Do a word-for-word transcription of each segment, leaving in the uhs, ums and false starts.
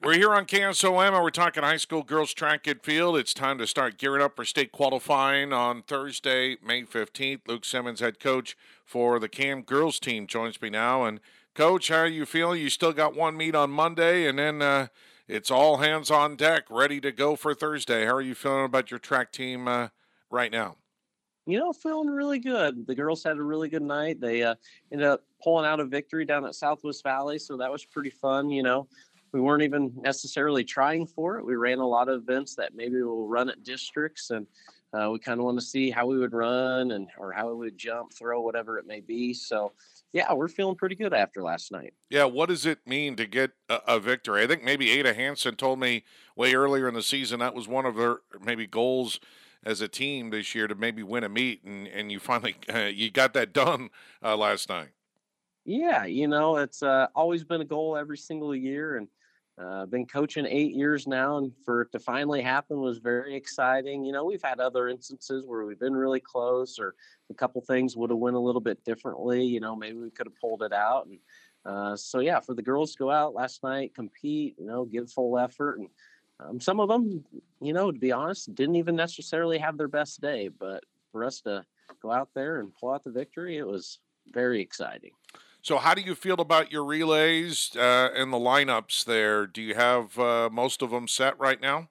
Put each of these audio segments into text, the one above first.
We're here on K S O M and we're talking high school girls track and field. It's time to start gearing up for state qualifying on Thursday, May fifteenth. Luke Simmons, head coach for the Cam girls team, joins me now. And, Coach, how are you feeling? You still got one meet on Monday, and then uh, it's all hands on deck, ready to go for Thursday. How are you feeling about your track team uh, right now? You know, feeling really good. The girls had a really good night. They uh, ended up pulling out a victory down at Southwest Valley, so that was pretty fun. You know, we weren't even necessarily trying for it. We ran a lot of events that maybe we'll run at districts, and uh, we kind of want to see how we would run and or how we would jump, throw, whatever it may be. So, yeah, we're feeling pretty good after last night. Yeah, what does it mean to get a, a victory? I think maybe Ada Hansen told me way earlier in the season that was one of their maybe goals as a team this year to maybe win a meet, and, and you finally uh, you got that done uh, last night. Yeah, you know, it's uh, always been a goal every single year, and uh, been coaching eight years now, and for it to finally happen was very exciting. You know, we've had other instances where we've been really close, or a couple things would have went a little bit differently. You know, maybe we could have pulled it out, and uh, so yeah, for the girls to go out last night, compete, you know, give full effort, and um, some of them, you know, to be honest, didn't even necessarily have their best day, but for us to go out there and pull out the victory, it was very exciting. So, how do you feel about your relays uh, and the lineups there? Do you have uh, most of them set right now?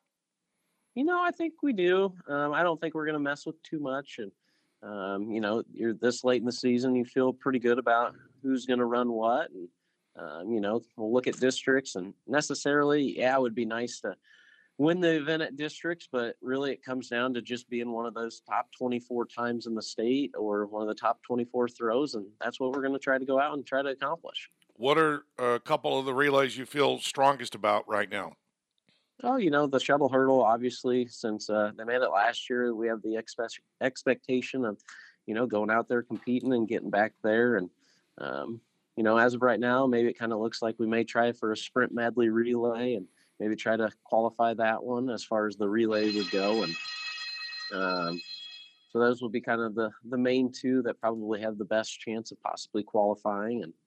You know, I think we do. Um, I don't think we're going to mess with too much. And, um, you know, you're this late in the season, you feel pretty good about who's going to run what. And, um, you know, we'll look at districts and necessarily, yeah, it would be nice to win the event at districts, but really it comes down to just being one of those top twenty-four times in the state or one of the top twenty-four throws. And that's what we're going to try to go out and try to accomplish. What are a couple of the relays you feel strongest about right now? Oh, you know, the shuttle hurdle, obviously, since uh, they made it last year, we have the expect- expectation of, you know, going out there competing and getting back there. And, um, you know, as of right now, maybe it kind of looks like we may try for a sprint medley relay and maybe try to qualify that one as far as the relay would go. And um, so those will be kind of the, the main two that probably have the best chance of possibly qualifying. And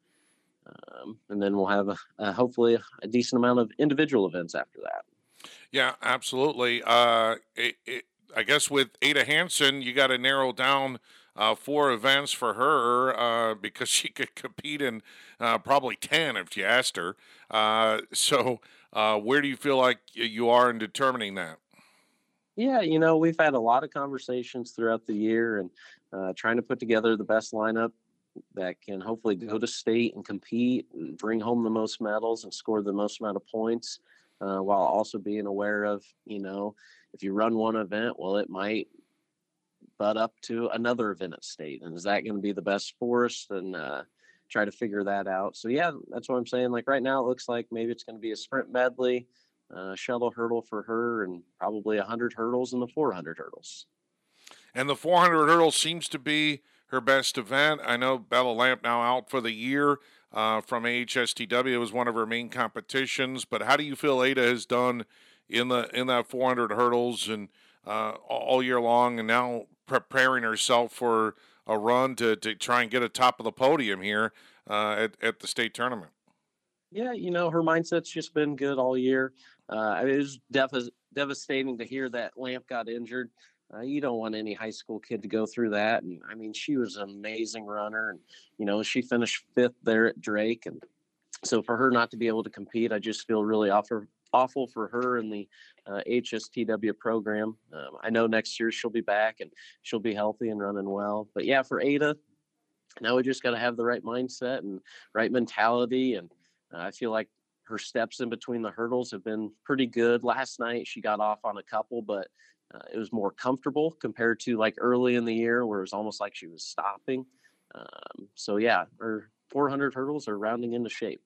um, and then we'll have a, a hopefully a decent amount of individual events after that. Yeah, absolutely. Uh, it, it, I guess with Ada Hansen, you got to narrow down uh, four events for her uh, because she could compete in uh, probably ten if you asked her. Uh, so, uh, where do you feel like you are in determining that? Yeah, you know, we've had a lot of conversations throughout the year and uh, trying to put together the best lineup that can hopefully go to state and compete and bring home the most medals and score the most amount of points, uh, while also being aware of, you know, if you run one event, well, it might butt up to another event at state. And is that going to be the best for us? And uh, try to figure that out. So, yeah, that's what I'm saying. Like right now, it looks like maybe it's going to be a sprint medley, uh, shuttle hurdle for her, and probably one hundred hurdles and the four hundred hurdles. And the four hundred hurdle seems to be her best event. I know Bella Lamp now out for the year uh, from A H S T W. It was one of her main competitions. But how do you feel Ada has done in the in that four hundred hurdles and uh, all year long, and now preparing herself for a run to, to try and get a top of the podium here uh, at at the state tournament? Yeah, you know, her mindset's just been good all year. Uh, it was dev- devastating to hear that Lamp got injured. Uh, you don't want any high school kid to go through that. And I mean, she was an amazing runner, and you know, she finished fifth there at Drake, and so for her not to be able to compete, I just feel really awful, awful for her and the uh, H S T W program. Um, I know next year she'll be back and she'll be healthy and running well. But yeah, for Ada, now we just got to have the right mindset and right mentality. And uh, I feel like her steps in between the hurdles have been pretty good. Last night she got off on a couple, but uh, it was more comfortable compared to like early in the year where it was almost like she was stopping. Um, so yeah, her four hundred hurdles are rounding into shape.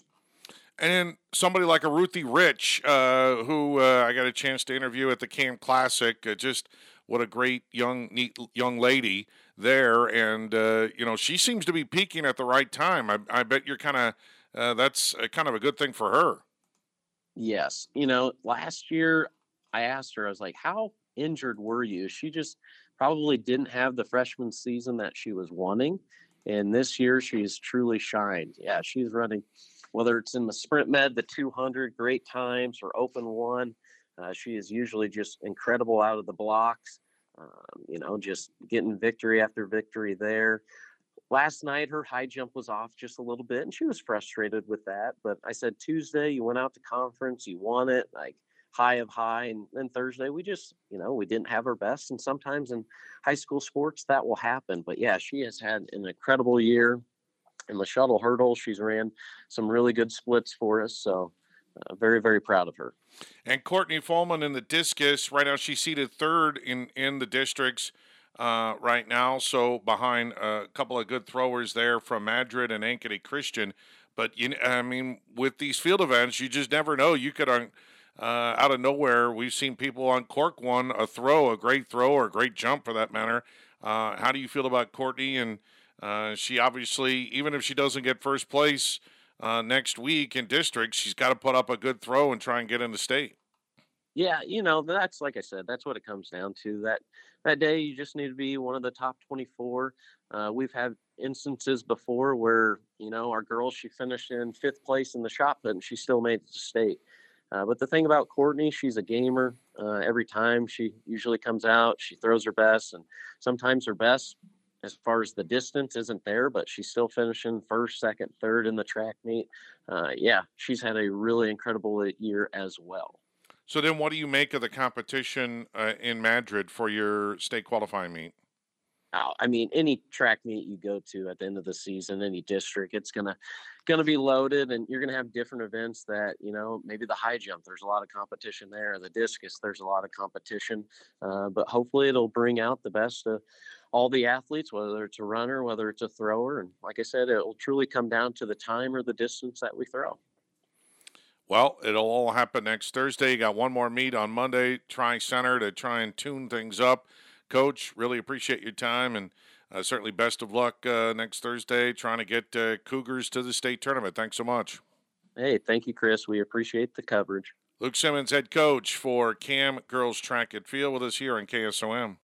And then somebody like a Ruthie Rich, uh, who uh, I got a chance to interview at the Camp Classic, uh, just what a great young, neat young lady there. And, uh, you know, she seems to be peaking at the right time. I, I bet you're kind of, uh, that's a, kind of a good thing for her. Yes. You know, last year I asked her, I was like, how injured were you? She just probably didn't have the freshman season that she was wanting. And this year she's truly shined. Yeah, she's running whether it's in the sprint med, the two hundred, great times, or open one. Uh, she is usually just incredible out of the blocks, um, you know, just getting victory after victory there. Last night, her high jump was off just a little bit, and she was frustrated with that. But I said, Tuesday, you went out to conference, you won it, like high of high. And then Thursday, we just, you know, we didn't have her best. And sometimes in high school sports, that will happen. But yeah, she has had an incredible year. In the shuttle hurdle, she's ran some really good splits for us. So uh, very, very proud of her. And Courtney Folman in the discus, right now she's seated third in, in the districts uh, right now. So behind a couple of good throwers there from Madrid and Ankeny Christian. But, you, I mean, with these field events, you just never know. You could, uh, out of nowhere, we've seen people on Cork one, a throw, a great throw, or a great jump for that matter. Uh, how do you feel about Courtney? And uh, she obviously, even if she doesn't get first place uh, next week in districts, she's got to put up a good throw and try and get into state. Yeah, you know, that's like I said, that's what it comes down to. That that day, you just need to be one of the top twenty-four. Uh, we've had instances before where, you know, our girl, she finished in fifth place in the shot put and she still made it to state. Uh, but the thing about Courtney, she's a gamer. Uh, every time she usually comes out, she throws her best, and sometimes her best as far as the distance isn't there, but she's still finishing first, second, third in the track meet. Uh, yeah, she's had a really incredible year as well. So then what do you make of the competition uh, in Madrid for your state qualifying meet? Oh, I mean, any track meet you go to at the end of the season, any district, it's gonna gonna be loaded, and you're gonna have different events that, you know, maybe the high jump, there's a lot of competition there. The discus, there's a lot of competition, uh, but hopefully it'll bring out the best of all the athletes, whether it's a runner, whether it's a thrower, and like I said, it'll truly come down to the time or the distance that we throw. Well, it'll all happen next Thursday. You got one more meet on Monday, Tri Center, to try and tune things up. Coach, really appreciate your time, and uh, certainly best of luck uh, next Thursday trying to get uh, Cougars to the state tournament. Thanks so much. Hey, thank you, Chris. We appreciate the coverage. Luke Simmons, head coach for Cam Girls Track and Field, with us here on K S O M.